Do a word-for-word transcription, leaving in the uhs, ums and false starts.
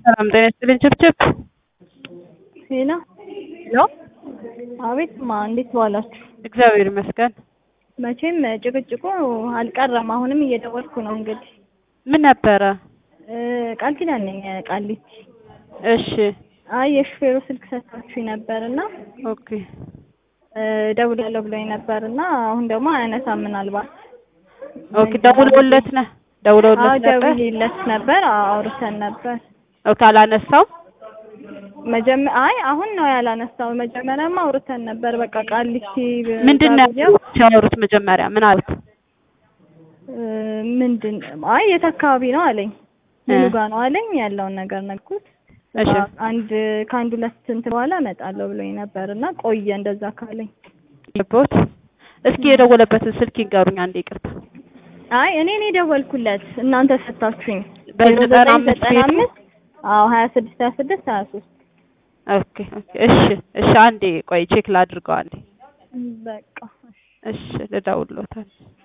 ሰላም ጤና ይስጥልኝ ችብችብ ሄሎ ሄሎ አቤት ማ እንዴት ዋላችሁ? እግዚአብሔር ይመስገን። መቼም ጭቅጭቁ አልቀረም። አሁንም እየደወልኩ ነው። እንግዲህ ምን ነበረ? ቃል ኪዳን ነኝ ቃሊቲ። እሺ አይ የሹፌሩ ስልክ ሰጥታችሁኝ ነበርና ኦኬ ደውላለሁ ብሎኝ ነበርና አሁን ደግሞ አያነሳም። ምናልባት ኦኬ ደውለውለት ነው ደውለውለት ነበር? ደውዬለት ነበር፣ አውርተን ነበር። ኦኬ አላነሳው? መጀመ አይ አሁን ነው ያላነሳው። መጀመሪያማ አውርተን ነበር። በቃ ቃሊቲ ምንድነው ሲያወሩት? መጀመሪያ ምን አሉት? ምንድን አይ የት አካባቢ ነው አለኝ። ምኑ ጋር ነው አለኝ። ያለውን ነገር ነግኩት። እሺ አንድ ከአንድ ሁለት እንትን በኋላ እመጣለሁ ብሎኝ ነበርና ቆየ። እንደዛ ካለኝ ልቦት እስኪ የደወለበትን ስልክ ይንገሩኝ አንዴ። ይቅርታ አይ እኔ ነኝ የደወልኩለት እናንተ ሰጣችሁኝ። በዘጠና አምስት አዎ ሀያ ስድስት ሀያ ስድስት ሀያ ሶስት ኦኬ ኦኬ እሺ እሺ አንዴ ቆይ ቼክ ላድርገው አንዴ። በቃ እሺ ልደውልሎታል።